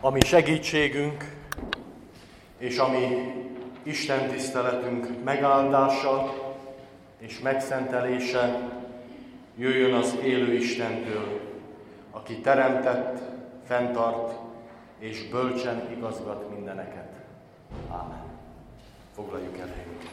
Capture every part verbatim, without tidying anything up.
ami segítségünk, és ami Isten tiszteletünk megáldása és megszentelése jöjjön az élő Istentől, aki teremtett, fenntart és bölcsen igazgat mindeneket. Ámen. Foglaljuk el helyünket.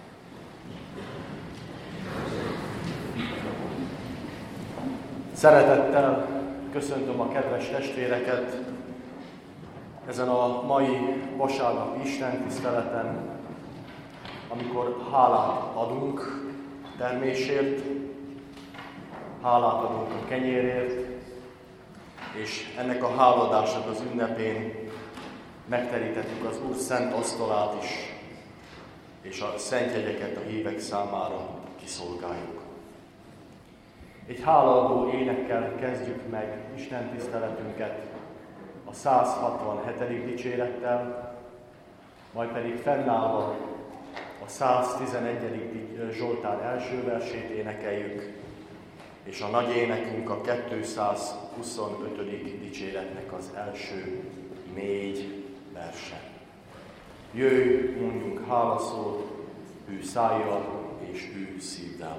Szeretettel köszöntöm a kedves testvéreket ezen a mai vasárnapi istentiszteleten, amikor hálát adunk termésért, hálát adunk a kenyérért, és ennek a háladásnak az ünnepén megterítettük az Úr szent asztalát is, és a szent jegyeket a hívek számára kiszolgáljuk. Egy hálaadó énekkel kezdjük meg istentiszteletünket, a száz hatvanhetedik dicsérettel, majd pedig fennállva a száz tizenegyedik Zsoltár első versét énekeljük, és a nagy énekünk a kétszázhuszonötödik dicséretnek az első négy verse. Jöjj, mondjunk hálaszót, hű szájjal és hű szívvel.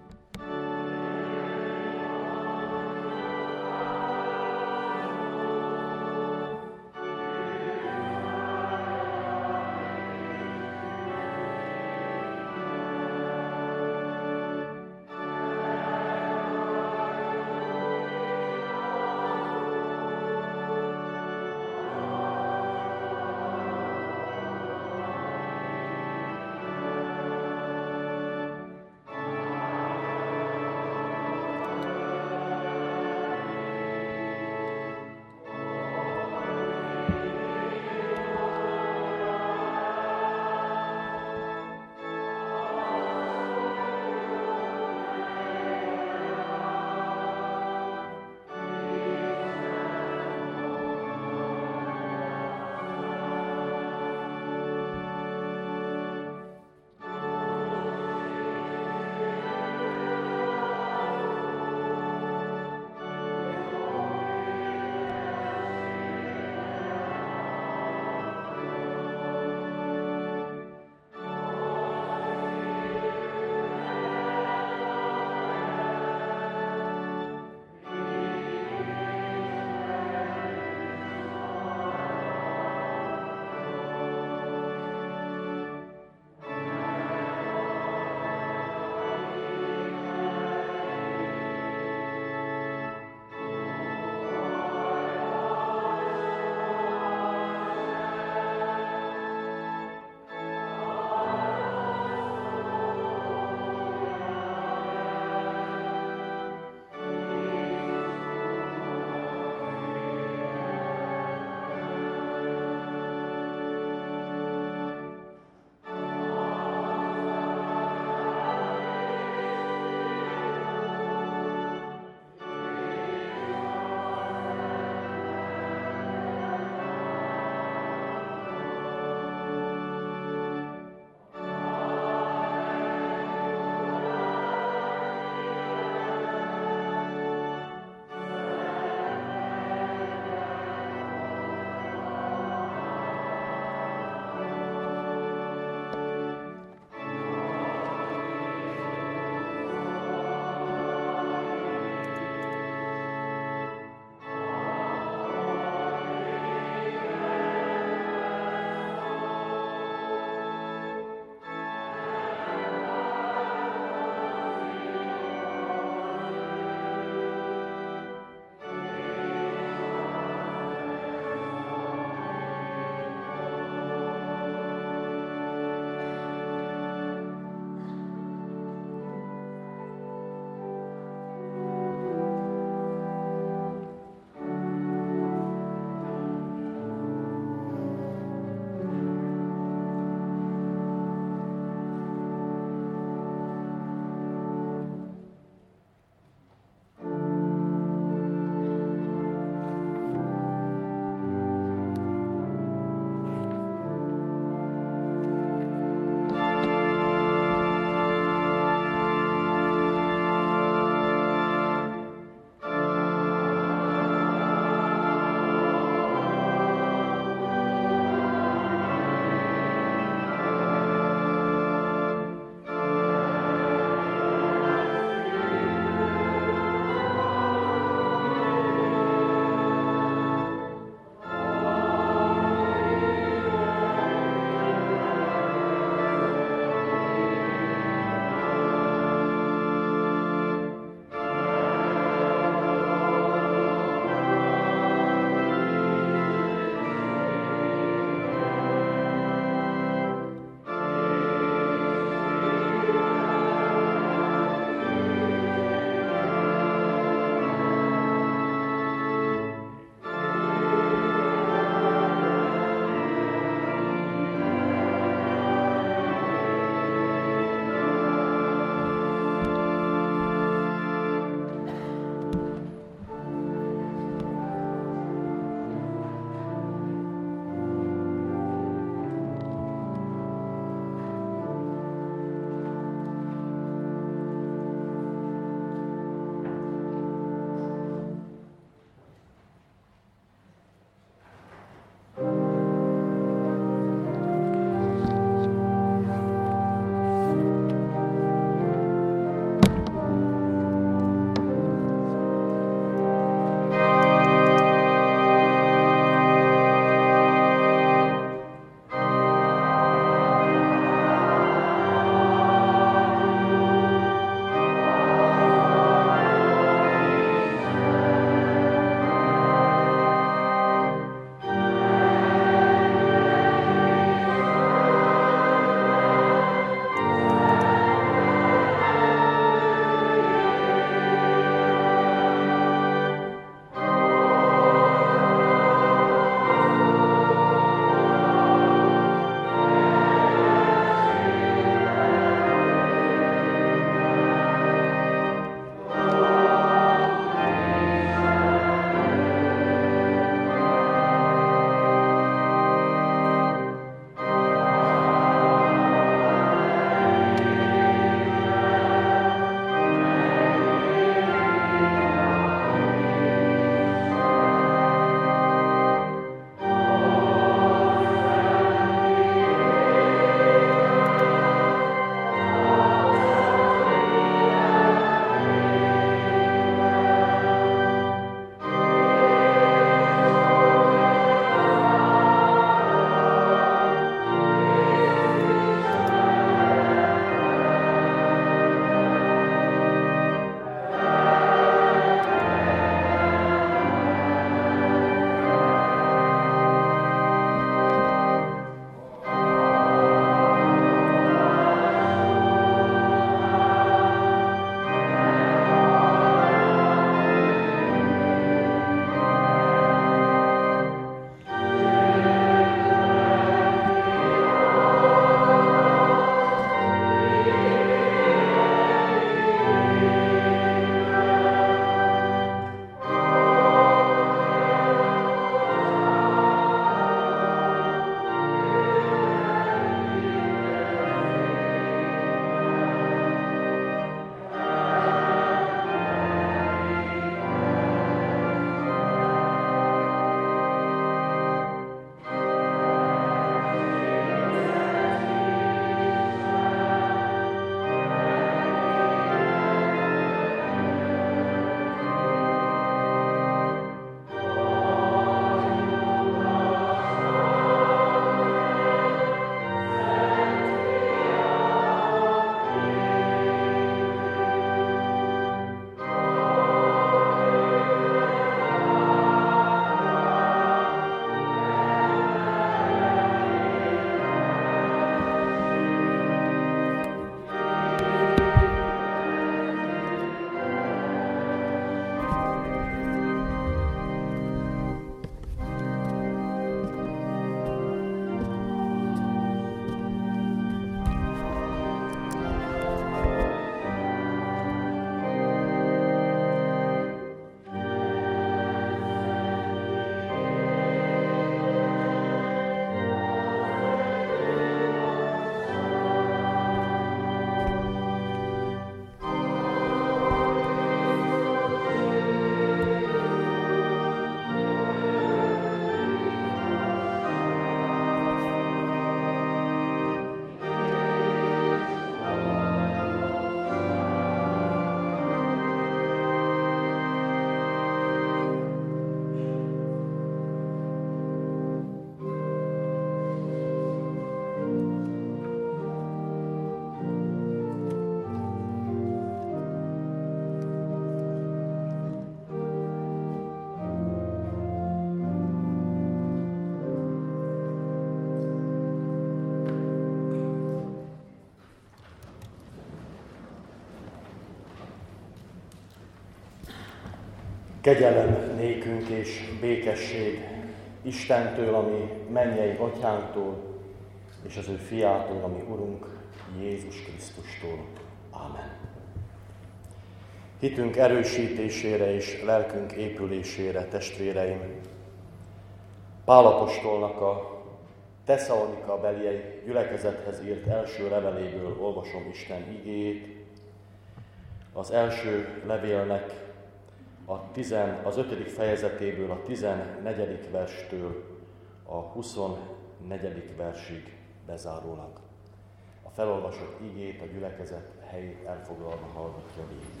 Kegyelem nékünk és békesség Istentől, ami mennyei atyánktól, és az ő fiától, ami Urunk, Jézus Krisztustól. Ámen. Hitünk erősítésére és lelkünk épülésére, testvéreim, Pál apostolnak a Tesszalonika beli gyülekezethez írt első leveléből olvasom Isten igéjét. Az első levélnek a tizen, az ötödik fejezetéből, a tizennegyedik verstől a huszonnegyedik versig bezárólag. A felolvasott igét a gyülekezet helyét elfoglalva hallgatja végig.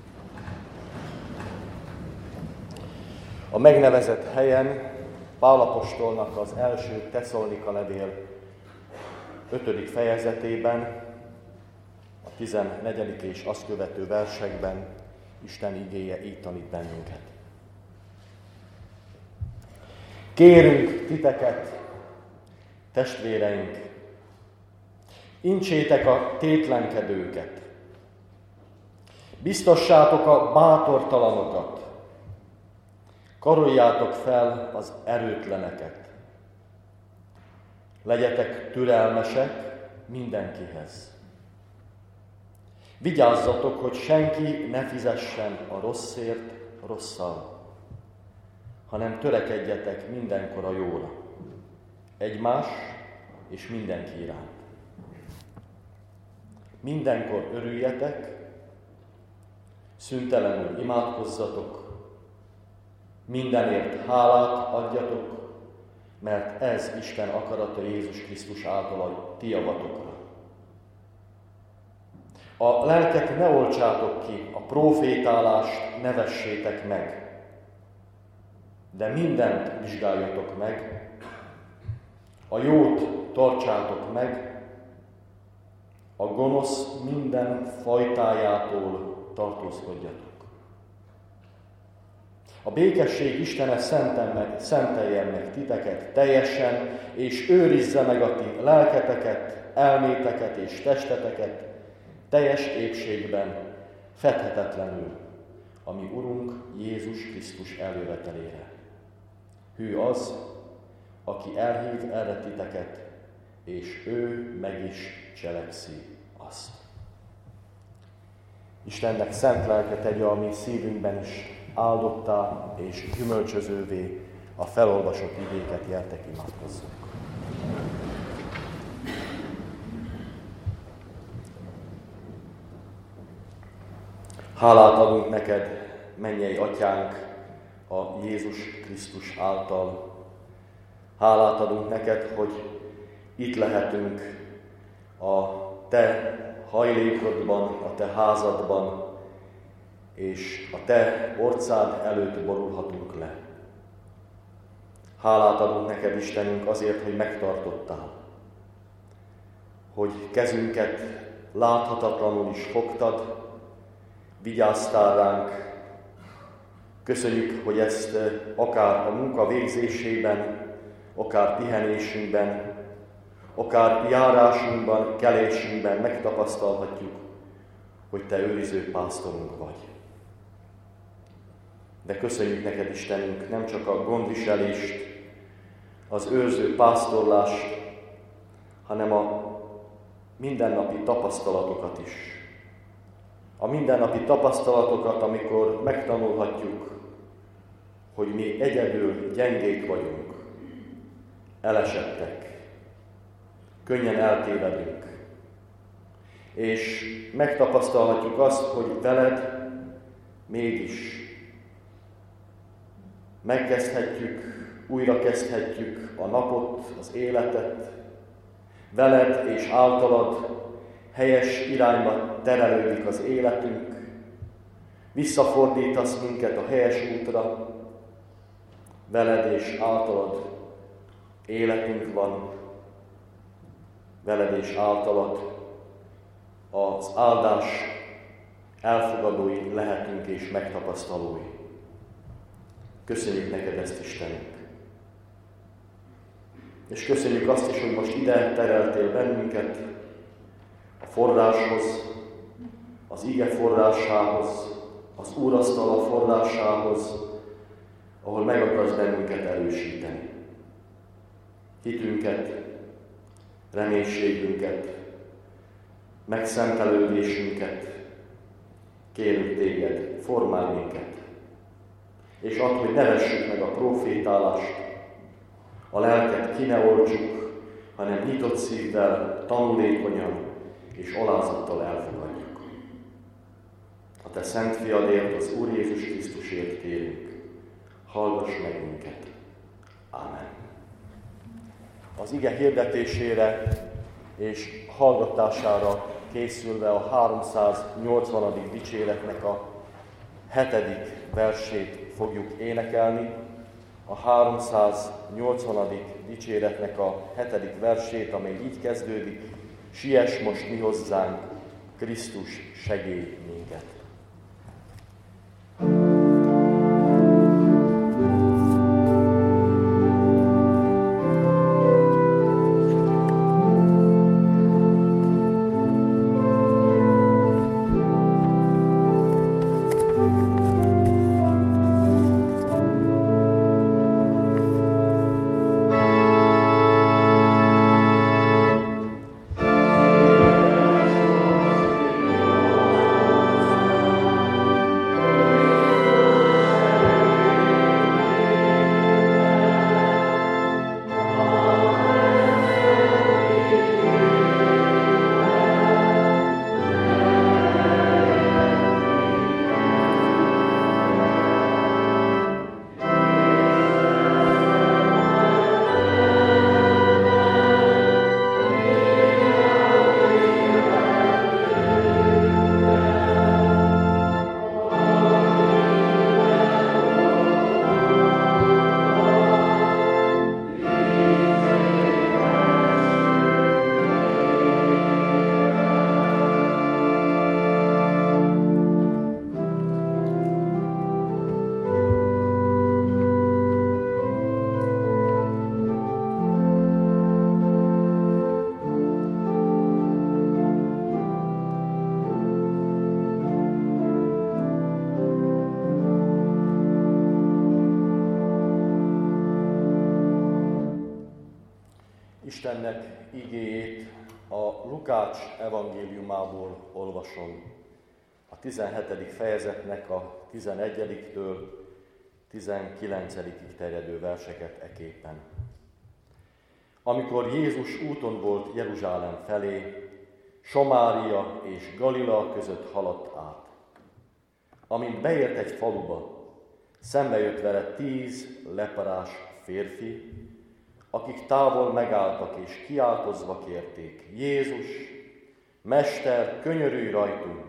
A megnevezett helyen Pál apostolnak az első Tesszalonika levél ötödik fejezetében, a tizennegyedik és azt követő versekben Isten igéje így tanít bennünket. Kérünk titeket, testvéreink, incsétek a tétlenkedőket, biztossátok a bátortalanokat, karoljátok fel az erőtleneket, legyetek türelmesek mindenkihez. Vigyázzatok, hogy senki ne fizessen a rosszért rosszal, hanem törekedjetek mindenkor a jóra, egymás és mindenki iránt. Mindenkor örüljetek, szüntelenül imádkozzatok, mindenért hálát adjatok, mert ez Isten akarata Jézus Krisztus által a ti javatokra. A lelket ne oltsátok ki, a prófétálást ne vessétek meg, de mindent vizsgáljatok meg, a jót tartsátok meg, a gonosz minden fajtájától tartózkodjatok. A békesség Istene szenten meg, szenteljen meg titeket teljesen, és őrizze meg a ti lelketeket, elméteket és testeteket teljes épségben, fedhetetlenül, ami Urunk Jézus Krisztus eljövetelére. Hű az, aki elhív erre titeket, és ő meg is cselekszi azt. Istennek szent lelke tegye a mi szívünkben is áldottá és gyümölcsözővé a felolvasott igéket, gyertek imádkozzunk. Hálát adunk neked, mennyei atyánk, a Jézus Krisztus által. Hálát adunk neked, hogy itt lehetünk a te hajlékodban, a te házadban, és a te orcád előtt borulhatunk le. Hálát adunk neked, Istenünk, azért, hogy megtartottál, hogy kezünket láthatatlanul is fogtad, vigyáztál ránk. Köszönjük, hogy ezt akár a munka végzésében, akár pihenésünkben, akár járásunkban, kelésünkben megtapasztalhatjuk, hogy te őriző pásztorunk vagy. De köszönjük neked, Istenünk, nem csak a gondviselést, az őrző pásztorlást, hanem a mindennapi tapasztalatokat is. A mindennapi tapasztalatokat, amikor megtanulhatjuk, hogy mi egyedül gyengék vagyunk, elesettek, könnyen eltévedünk. És megtapasztalhatjuk azt, hogy veled mégis megkezdhetjük, újra kezdhetjük a napot, az életet, veled és általad helyes irányba terelődik az életünk, visszafordítasz minket a helyes útra, veled és általad életünk van, veled és általad az áldás elfogadói lehetünk és megtapasztalói. Köszönjük neked ezt, Istenünk! És köszönjük azt is, hogy most ide tereltél bennünket a forráshoz, az ige forrásához, az úrasztala forrásához, ahol meg akarsz bennünket erősíteni. Hitünket, reménységünket, megszentelődésünket, kérünk téged, formálj minket, és add, hogy ne vessük meg a profétálást, a lelket ki ne oltsuk, hanem nyitott szívvel, tanulékonyan és alázattal elfogadjuk. A te szent fiadért, az Úr Jézus Krisztusért kérünk, hallgass meg minket. Ámen. Az ige hirdetésére és hallgatására készülve a háromszáznyolcvanadik dicséretnek a hetedik versét fogjuk énekelni. A háromszáznyolcvanadik dicséretnek a hetedik versét, amely így kezdődik: siess most mi hozzánk, Krisztus, segélj minket! Istennek igéjét a Lukács evangéliumából olvasom, a tizenhetedik fejezetnek a tizenegyediktől tizenkilencedikig terjedő verseket eképpen. Amikor Jézus úton volt Jeruzsálem felé, Samária és Galilea között haladt át. Amint beért egy faluba, szembe jött vele tíz leprás férfi, akik távol megálltak és kiáltozva kérték: Jézus, Mester, könyörülj rajtunk!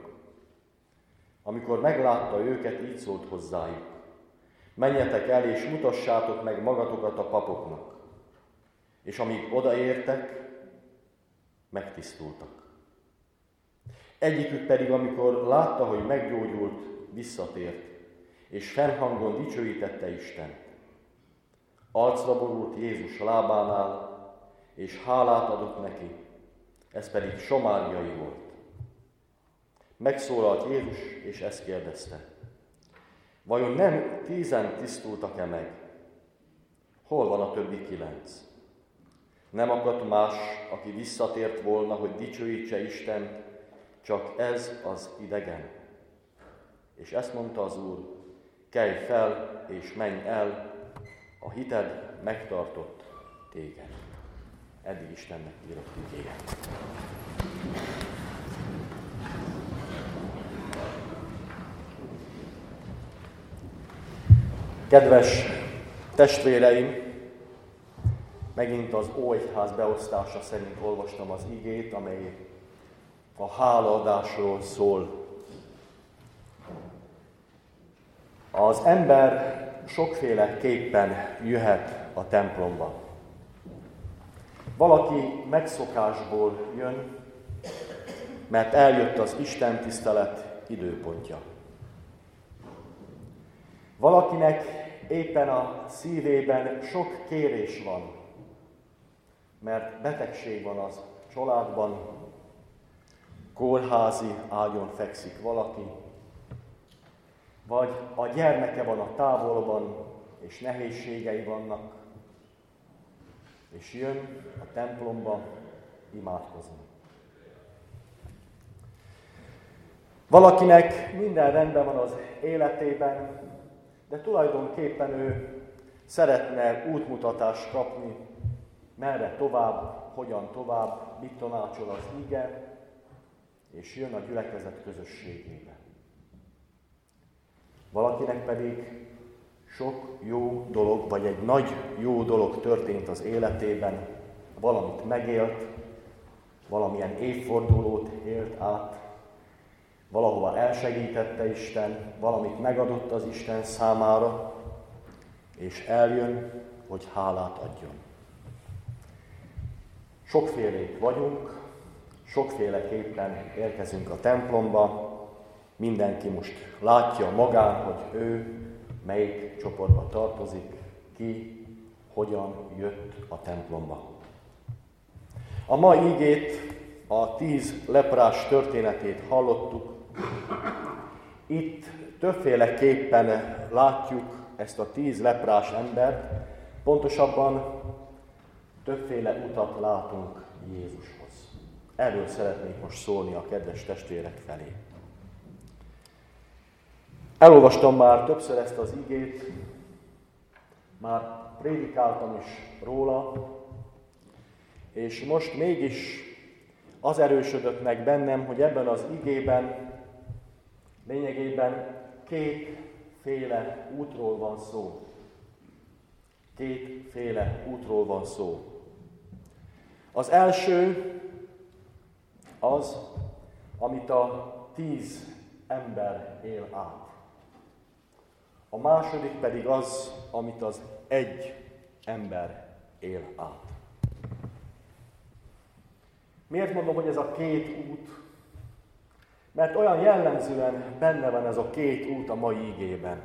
Amikor meglátta őket, így szólt hozzájuk: menjetek el és mutassátok meg magatokat a papoknak. És amíg odaértek, megtisztultak. Egyikük pedig, amikor látta, hogy meggyógyult, visszatért, és fennhangon dicsőítette Istent. Arcra borult Jézus lábánál, és hálát adott neki, ez pedig samáriai volt. Megszólalt Jézus, és ezt kérdezte: vajon nem tízen tisztultak-e meg? Hol van a többi kilenc? Nem akadt más, aki visszatért volna, hogy dicsőítse Istent, csak ez az idegen. És ezt mondta az Úr: kelj fel, és menj el, a hited megtartott téged. Eddig Istennek írott igéje. Kedves testvéreim, megint az Óegyház beosztása szerint olvastam az igét, amely a hálaadásról szól. Az ember sokféleképpen jöhet a templomba. Valaki megszokásból jön, mert eljött az Isten tisztelet időpontja. Valakinek éppen a szívében sok kérés van, mert betegség van az családban, kórházi ágyon fekszik valaki, vagy a gyermeke van a távolban, és nehézségei vannak, és jön a templomba imádkozni. Valakinek minden rendben van az életében, de tulajdonképpen ő szeretne útmutatást kapni, merre tovább, hogyan tovább, mit tanácsol az ige, és jön a gyülekezet közösségébe. Valakinek pedig sok jó dolog, vagy egy nagy jó dolog történt az életében, valamit megélt, valamilyen évfordulót élt át, valahova elsegítette Isten, valamit megadott az Isten számára, és eljön, hogy hálát adjon. Sokfélék vagyunk, sokféleképpen érkezünk a templomba, mindenki most látja magán, hogy ő melyik csoportba tartozik, ki, hogyan jött a templomba. A mai igét, a tíz leprás történetét hallottuk. Itt többféleképpen látjuk ezt a tíz leprás embert, pontosabban többféle utat látunk Jézushoz. Erről szeretnék most szólni a kedves testvérek felé. Elolvastam már többször ezt az igét, már prédikáltam is róla, és most mégis az erősödött meg bennem, hogy ebben az igében lényegében kétféle útról van szó. Kétféle útról van szó. Az első az, amit a tíz ember él át. A második pedig az, amit az egy ember él át. Miért mondom, hogy ez a két út? Mert olyan jellemzően benne van ez a két út a mai igében.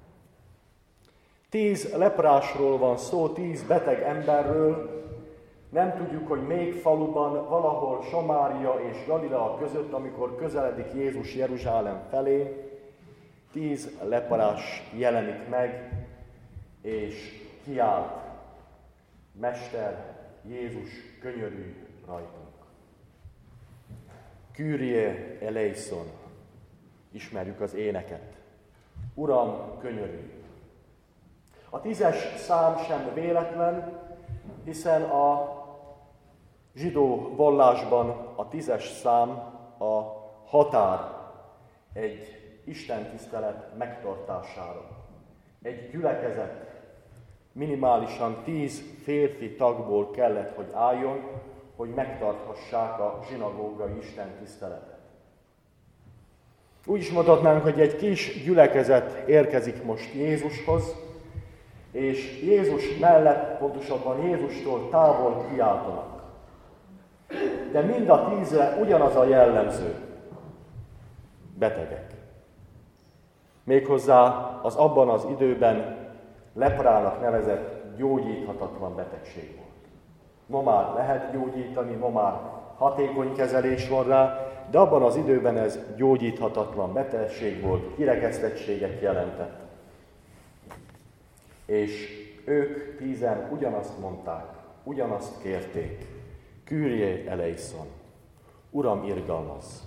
Tíz leprásról van szó, tíz beteg emberről. Nem tudjuk, hogy még faluban, valahol Samária és Galilea között, amikor közeledik Jézus Jeruzsálem felé, tíz leprás jelenik meg, és kiált: Mester, Jézus, könyörülj rajtunk. Kyrie eleison, ismerjük az éneket. Uram, könyörülj! A tízes szám sem véletlen, hiszen a zsidó vallásban a tízes szám a határ egy istentisztelet megtartására. Egy gyülekezet minimálisan tíz férfi tagból kellett, hogy álljon, hogy megtarthassák a zsinagógai istentiszteletet. Úgy is mondhatnánk, hogy egy kis gyülekezet érkezik most Jézushoz, és Jézus mellett, pontosabban Jézustól távol kiáltanak. De mind a tízre ugyanaz a jellemző: betegek. Méghozzá az abban az időben leprának nevezett gyógyíthatatlan betegség volt. Ma már lehet gyógyítani, ma már hatékony kezelés van rá, de abban az időben ez gyógyíthatatlan betegség volt, kirekesztettséget jelentett. És ők tízen ugyanazt mondták, ugyanazt kérték: Kyrie eleison, Uram, irgalmazz!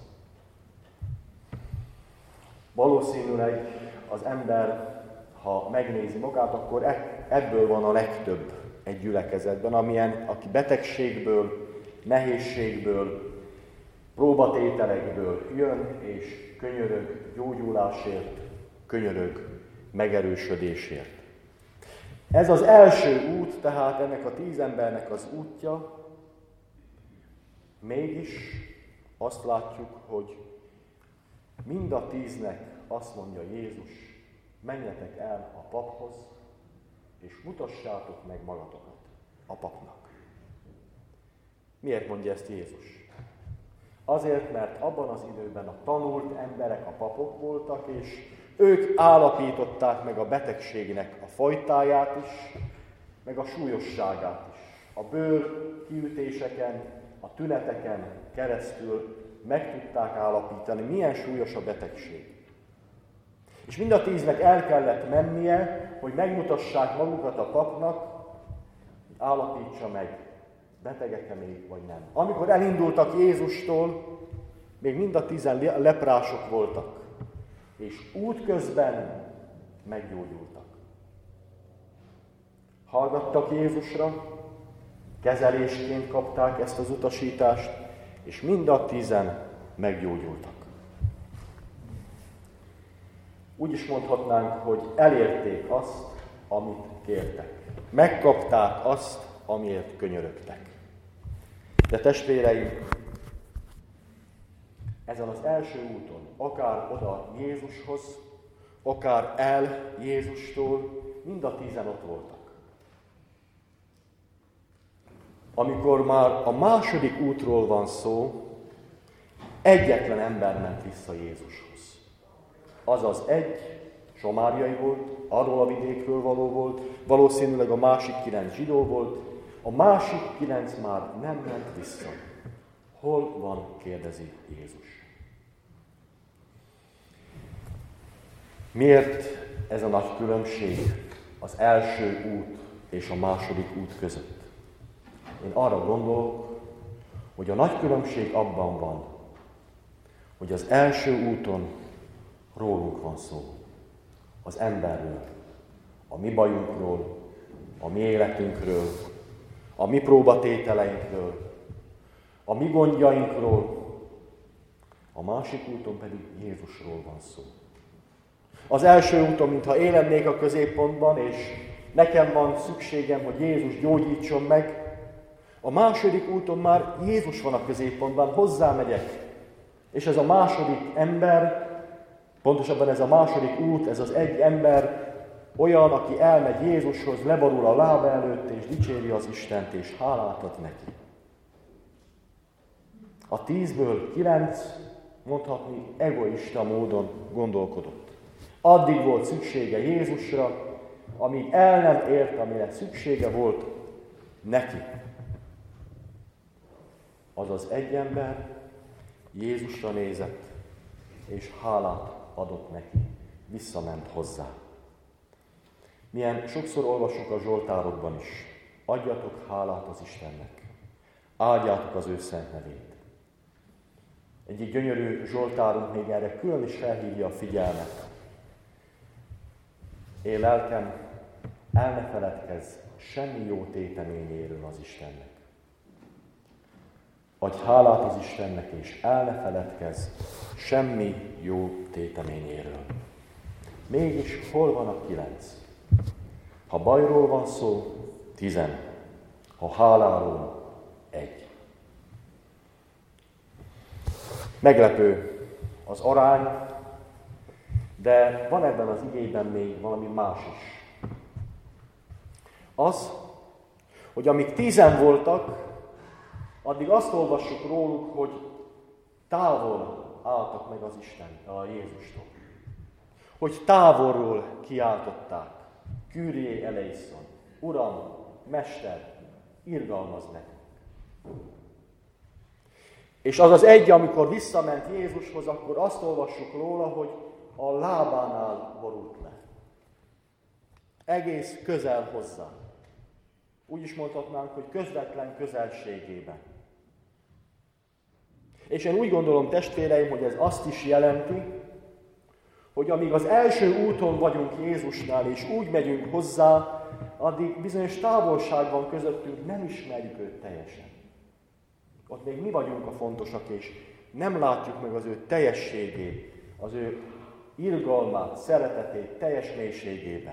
Valószínűleg az ember, ha megnézi magát, akkor ebből van a legtöbb egy gyülekezetben, amilyen, aki betegségből, nehézségből, próbatételekből jön, és könyörög gyógyulásért, könyörög megerősödésért. Ez az első út, tehát ennek a tíz embernek az útja. Mégis azt látjuk, hogy mind a tíznek azt mondja Jézus: menjetek el a paphoz, és mutassátok meg magatokat a papnak. Miért mondja ezt Jézus? Azért, mert abban az időben a tanult emberek a papok voltak, és ők állapították meg a betegségnek a fajtáját is, meg a súlyosságát is. A bőr kiütéseken, a tüneteken keresztül meg tudták állapítani, milyen súlyos a betegség. És mind a tíznek el kellett mennie, hogy megmutassák magukat a papnak, hogy állapítsa meg, betegek-e még, vagy nem. Amikor elindultak Jézustól, még mind a tízen leprások voltak, és útközben meggyógyultak. Hallgattak Jézusra, kezelésként kapták ezt az utasítást, és mind a tízen meggyógyultak. Úgy is mondhatnánk, hogy elérték azt, amit kértek. Megkapták azt, amiért könyörögtek. De testvéreim, ezen az első úton, akár oda Jézushoz, akár el Jézustól, mind a tízen ott voltak. Amikor már a második útról van szó, egyetlen ember ment vissza Jézushoz. Azaz egy somáriai volt, arról a vidékről való volt, valószínűleg a másik kilenc zsidó volt, a másik kilenc már nem ment vissza. Hol van, kérdezi Jézus. Miért ez a nagy különbség az első út és a második út között? Én arra gondolok, hogy a nagy különbség abban van, hogy az első úton rólunk van szó, az emberről, a mi bajunkról, a mi életünkről, a mi próbatételeinkről, a mi gondjainkról, a másik úton pedig Jézusról van szó. Az első úton, mintha én lennék a középpontban, és nekem van szükségem, hogy Jézus gyógyítson meg, a második úton már Jézus van a középpontban, hozzá megyek. És ez a második ember, pontosabban ez a második út, ez az egy ember olyan, aki elmegy Jézushoz, leborul a lába előtt, és dicséri az Istent, és hálát ad neki. A tízből kilenc, mondhatni, egoista módon gondolkodott. Addig volt szüksége Jézusra, amíg el nem ért, amire szüksége volt neki. Azaz egy ember Jézusra nézett, és hálát adott neki, visszament hozzá. Milyen sokszor olvasunk a Zsoltárokban is, adjatok hálát az Istennek, áldjátok az ő szent nevét. Egyik gyönyörű Zsoltárunk még erre külön is felhívja a figyelmet. Én lelkem, el ne feledkezz semmi jó téteményéről az Istennek. Adj hálát az Istennek, és el ne feledkezz semmi jó téteményéről. Mégis hol van a kilenc? Ha bajról van szó, tizen. Ha háláról, egy. Meglepő az arány, de van ebben az igében még valami más is. Az, hogy amíg tízen voltak, addig azt olvassuk róluk, hogy távol álltak meg az Isten, a Jézustól. Hogy távolról kiáltották. Kyrie eleison, Uram, Mester, irgalmazz nekünk. És az az egy, amikor visszament Jézushoz, akkor azt olvassuk róla, hogy a lábánál borult le. Egész közel hozzá. Úgy is mondhatnánk, hogy közvetlen közelségében. És én úgy gondolom, testvéreim, hogy ez azt is jelenti, hogy amíg az első úton vagyunk Jézusnál, és úgy megyünk hozzá, addig bizonyos távolság van közöttünk, nem ismerjük őt teljesen. Ott még mi vagyunk a fontosak, és nem látjuk meg az ő teljességét, az ő irgalmát, szeretetét teljes mélységében.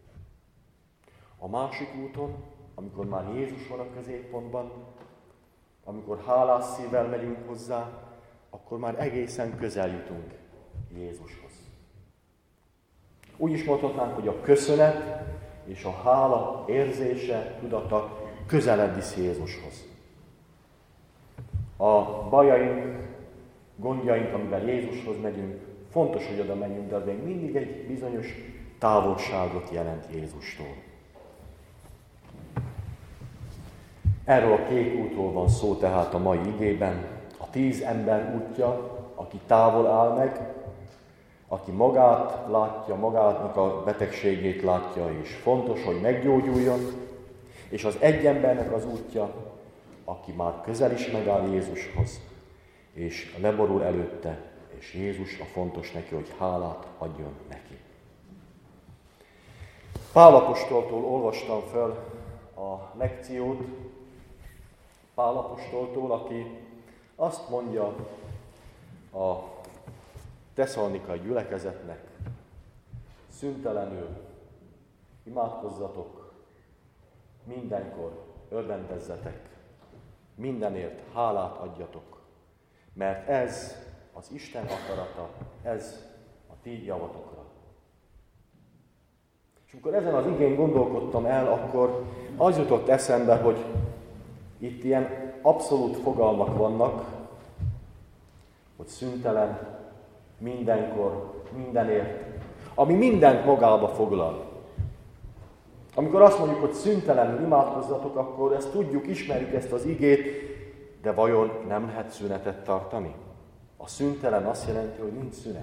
A másik úton, amikor már Jézus van a középpontban, amikor hálás szívvel megyünk hozzá, akkor már egészen közel jutunk Jézushoz. Úgy is mondhatnánk, hogy a köszönet és a hála érzése, tudata közelebb visz Jézushoz. A bajaink, gondjaink, amivel Jézushoz megyünk, fontos, hogy oda menjünk, de az még mindig egy bizonyos távolságot jelent Jézustól. Erről a kék útról van szó tehát a mai igében. A tíz ember útja, aki távol áll meg, aki magát látja, magának a betegségét látja, és fontos, hogy meggyógyuljon, és az egy embernek az útja, aki már közel is megáll Jézushoz, és leborul előtte, és Jézus a fontos neki, hogy hálát adjon neki. Pál apostoltól olvastam fel a lekciót, Pál apostoltól, aki azt mondja a tesszalonikai gyülekezetnek, szüntelenül imádkozzatok, mindenkor örvendezzetek, mindenért hálát adjatok, mert ez az Isten akarata, ez a ti javatokra. És amikor ezen az igén gondolkodtam el, akkor az jutott eszembe, hogy itt ilyen abszolút fogalmak vannak, hogy szüntelen, mindenkor, mindenért, ami mindent magába foglal. Amikor azt mondjuk, hogy szüntelenül imádkozzatok, akkor ezt tudjuk, ismerjük ezt az igét, de vajon nem lehet szünetet tartani? A szüntelen azt jelenti, hogy nincs szünet.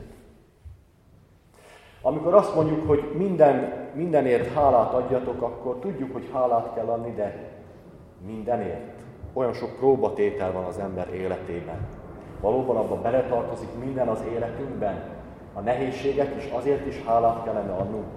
Amikor azt mondjuk, hogy minden, mindenért hálát adjatok, akkor tudjuk, hogy hálát kell adni, de mindenért. Olyan sok próbatétel van az ember életében. Valóban abban beletartozik minden az életünkben. A nehézségek is, azért is hálát kellene adnunk.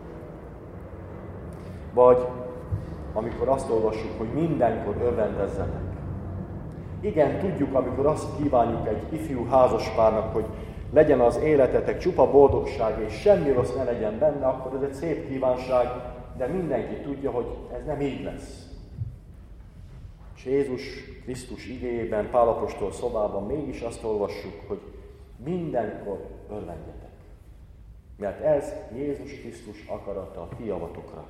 Vagy amikor azt olvassuk, hogy mindenkor örvendezzetek. Igen, tudjuk, amikor azt kívánjuk egy ifjú házaspárnak, hogy legyen az életetek csupa boldogság, és semmi rossz ne legyen benne, akkor ez egy szép kívánság, de mindenki tudja, hogy ez nem így lesz. És Jézus Krisztus igéjében, Pál apostol szobában mégis azt olvassuk, hogy mindenkor örvendjetek. Mert ez Jézus Krisztus akarata a ti javatokra.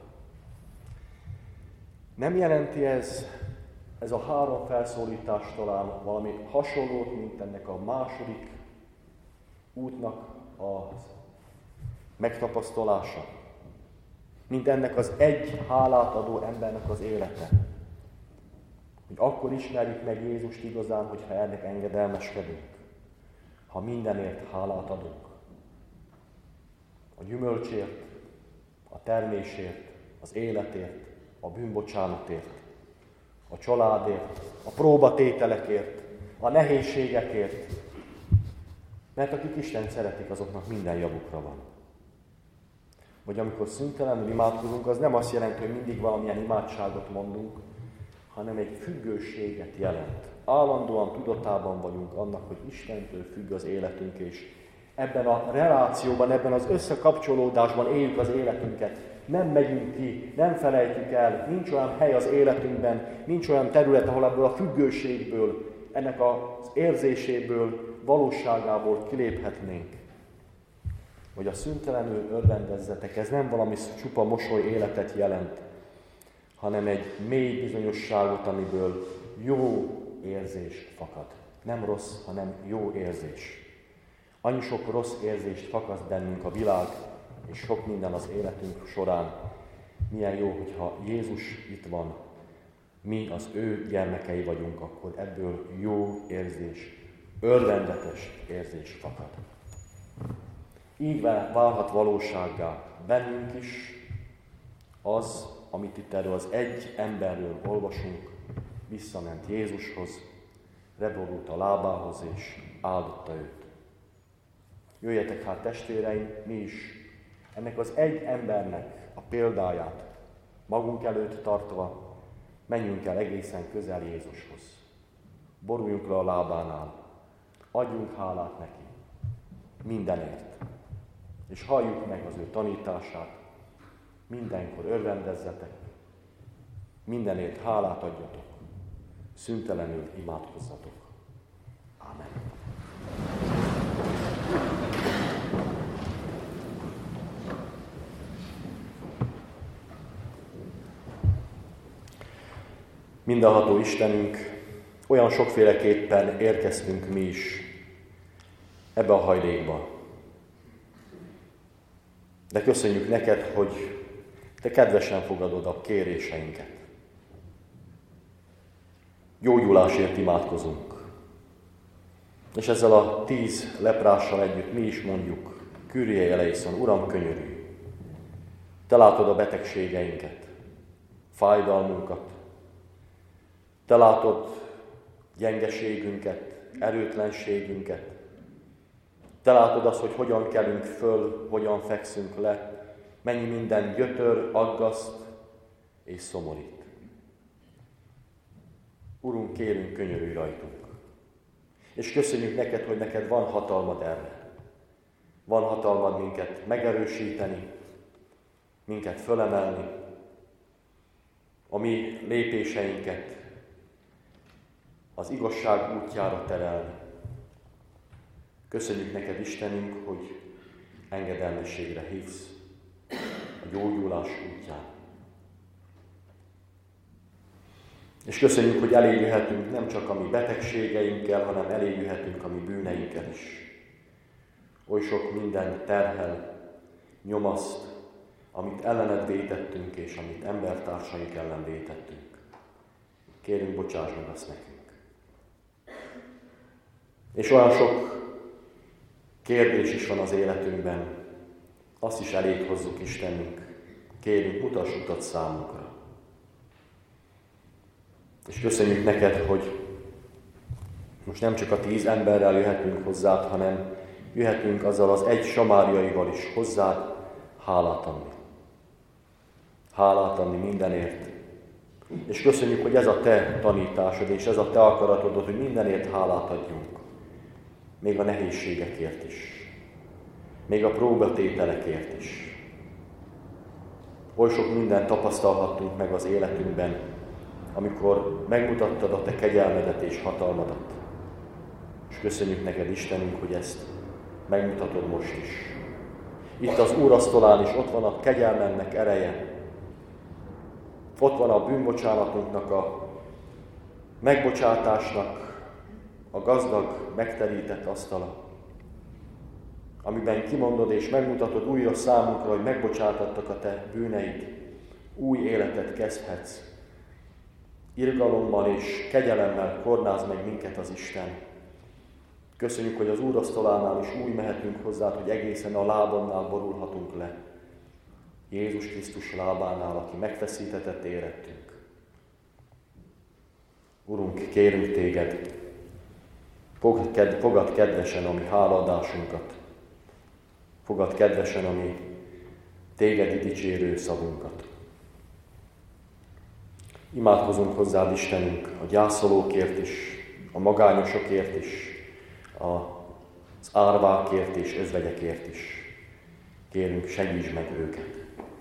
Nem jelenti ez, ez a három felszólítás talán valami hasonlót, mint ennek a második útnak a megtapasztalása? Mint ennek az egy hálát adó embernek az élete? Hogy akkor ismerjük meg Jézust igazán, hogyha ennek engedelmeskedünk. Ha mindenért hálát adunk. A gyümölcsért, a termésért, az életért, a bűnbocsánatért, a családért, a próbatételekért, a nehézségekért. Mert akik Istent szeretik, azoknak minden javukra van. Vagy amikor szüntelenül imádkozunk, az nem azt jelenti, hogy mindig valamilyen imádságot mondunk, hanem egy függőséget jelent. Állandóan tudatában vagyunk annak, hogy Istentől függ az életünk, és ebben a relációban, ebben az összekapcsolódásban éljük az életünket. Nem megyünk ki, nem felejtjük el, nincs olyan hely az életünkben, nincs olyan terület, ahol ebből a függőségből, ennek az érzéséből, valóságából kiléphetnénk. Hogy a szüntelenül örvendezzetek, ez nem valami csupa mosoly életet jelent, hanem egy mély bizonyosságot, amiből jó érzés fakad. Nem rossz, hanem jó érzés. Annyi sok rossz érzést fakaszt bennünk a világ, és sok minden az életünk során. Milyen jó, hogyha Jézus itt van, mi az ő gyermekei vagyunk, akkor ebből jó érzés, örvendetes érzés fakad. Így válhat valósággá bennünk is az, amit itt erről az egy emberről olvasunk, visszament Jézushoz, leborult a lábához és áldotta őt. Jöjjetek hát testvéreim, mi is ennek az egy embernek a példáját magunk előtt tartva, menjünk el egészen közel Jézushoz. Boruljunk le a lábánál, adjunk hálát neki mindenért, és halljuk meg az ő tanítását, mindenkor örvendezzetek, mindenért hálát adjatok, szüntelenül imádkozzatok. Ámen. Mindenható Istenünk, olyan sokféleképpen érkeztünk mi is ebbe a hajlékba. De köszönjük neked, hogy te kedvesen fogadod a kéréseinket. Gyógyulásért imádkozunk. És ezzel a tíz leprással együtt mi is mondjuk, Kyrie eleison, Uram, könyörülj! Te látod a betegségeinket, fájdalmunkat, Te látod gyengeségünket, erőtlenségünket, Te látod azt, hogy hogyan kelünk föl, hogyan fekszünk le, mennyi minden gyötör, aggaszt és szomorít. Urunk, kérünk, könyörülj rajtunk. És köszönjük neked, hogy neked van hatalmad erre. Van hatalmad minket megerősíteni, minket fölemelni, a mi lépéseinket az igazság útjára terelni. Köszönjük neked, Istenünk, hogy engedelmességre hívsz a gyógyulás útján. És köszönjük, hogy elé jöhetünk nem csak a mi betegségeinkkel, hanem elé jöhetünk a mi bűneinkkel is. Oly sok minden terhel, nyomaszt, amit ellened vétettünk, és amit embertársaink ellen vétettünk. Kérünk, bocsáss meg azt nekünk. És olyan sok kérdés is van az életünkben, azt is elég hozzuk, Istenünk. Kérünk, mutass utat számunkra. És köszönjük neked, hogy most nem csak a tíz emberrel jöhetünk hozzád, hanem jöhetünk azzal az egy samáriaival is hozzád hálát adni. Hálát adni mindenért. És köszönjük, hogy ez a te tanításod, és ez a te akaratod, hogy mindenért hálát adjunk. Még a nehézségekért is. Még a próbatételekért is. Oly sok mindent tapasztalhattunk meg az életünkben, amikor megmutattad a te kegyelmedet és hatalmadat. És köszönjük neked, Istenünk, hogy ezt megmutatod most is. Itt az úrasztalán is ott van a kegyelmennek ereje. Ott van a bűnbocsánatunknak, a megbocsátásnak a gazdag, megterített asztala, amiben kimondod és megmutatod újra számunkra, hogy megbocsátattak a te bűneid. Új életet kezdhetsz. Irgalommal és kegyelemmel kornáz meg minket az Isten. Köszönjük, hogy az úrasztalánál is úgy mehetünk hozzád, hogy egészen a lábonnál borulhatunk le. Jézus Krisztus lábánál, aki megfeszítetett érettünk. Urunk, kérünk téged, fogad kedvesen a mi hálaadásunkat, fogad kedvesen a mi téged dicsérő szavunkat. Imádkozunk hozzád, Istenünk, a gyászolókért is, a magányosokért is, az árvákért és özvegyekért is. Kérünk, segíts meg őket.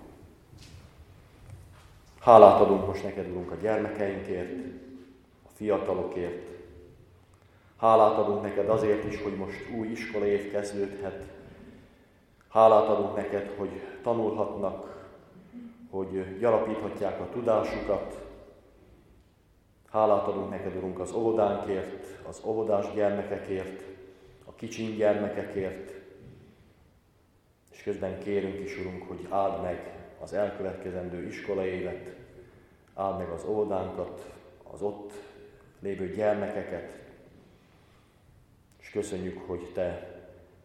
Hálát adunk most neked, Urunk, a gyermekeinkért, a fiatalokért. Hálát adunk neked azért is, hogy most új iskolaév kezdődhet. Hálát adunk neked, hogy tanulhatnak, hogy gyarapíthatják a tudásukat. Hálát adunk neked, Urunk, az óvodánkért, az óvodás gyermekekért, a kicsin gyermekekért. És közben kérünk is, Urunk, hogy áld meg az elkövetkezendő iskolaévet, áld meg az óvodánkat, az ott lévő gyermekeket, és köszönjük, hogy te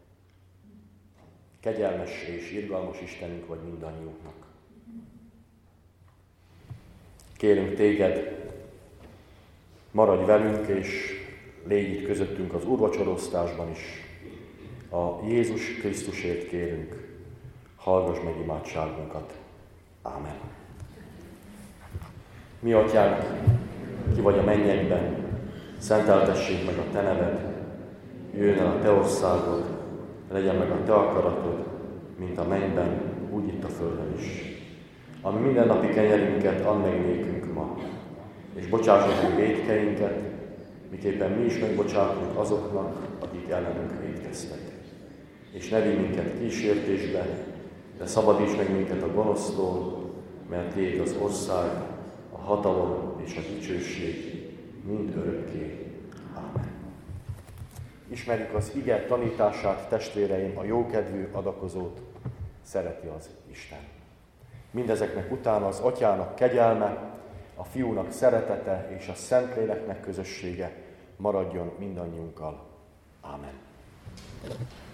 kegyelmes és irgalmas Istenünk vagy mindannyiunknak. Kérünk téged, maradj velünk, és légy itt közöttünk az úrvacsoroztásban is. A Jézus Krisztusért kérünk, hallgass meg imádságunkat. Ámen. Mi atyánk, ki vagy a mennyekben, szenteltessék meg a te neved, jöjjön el a te országod, legyen meg a te akaratod, mint a mennyben, úgy itt a földön is. Ami mindennapi kenyerünket add meg nékünk ma, és bocsáss meg vétkeinket, miképpen mi is megbocsátunk azoknak, akik ellenünk vétkeztek. És ne vigy minket kísértésbe, de szabadíts meg minket a gonosztól, mert tiéd az ország, a hatalom és a dicsőség mind örökké. Ámen. Ismerjük az ige tanítását, testvéreim, a jókedvű adakozót szereti az Isten. Mindezeknek utána az Atyának kegyelme, a Fiúnak szeretete és a Szentléleknek közössége maradjon mindannyiunkkal. Ámen.